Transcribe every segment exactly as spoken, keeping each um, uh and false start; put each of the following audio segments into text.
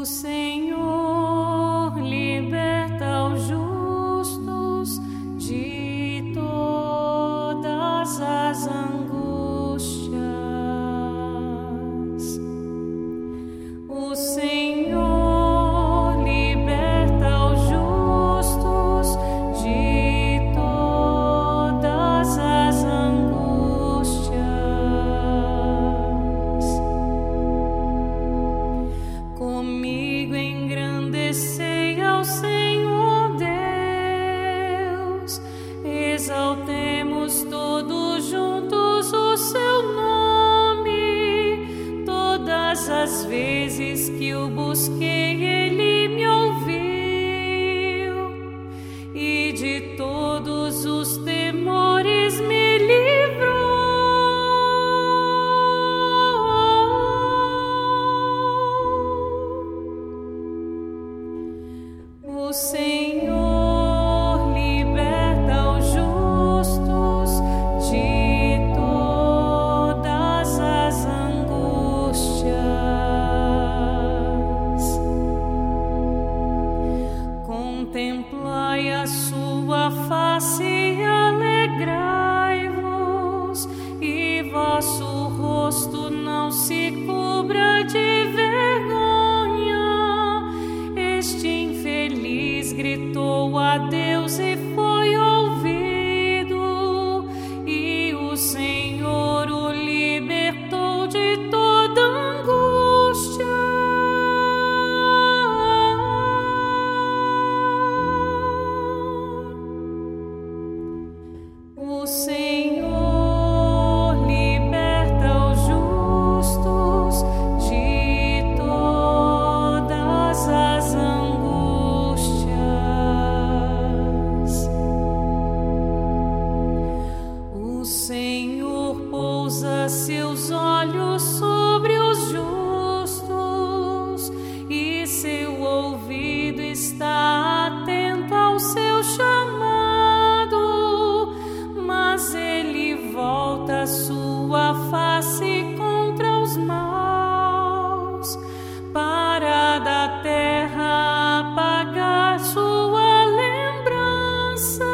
Senhor liberta os justos de todas as angústias. O Senhor liberta os justos de todas as angústias. Comigo engrandecei ao Senhor Deus, exaltemos todos juntos o seu nome. Todas as vezes que o busquei, ele me ouviu, e de todos os temores me livrou. O Senhor liberta os justos de todas as angústias. Contemplai a sua face e alegrai-vos, e vosso rosto não se cubra de vergonha. Este infeliz gritou a Deus e foi ouvido, e o Senhor o libertou de toda angústia. O Senhor liberta os justos de todas as angústias. O Senhor pousa seus olhos sobre os justos, e seu ouvido está atento ao seu chamado, mas ele volta a sua face contra os maus, para da terra apagar sua lembrança.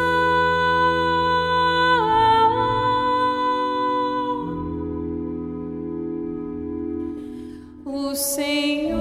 O Senhor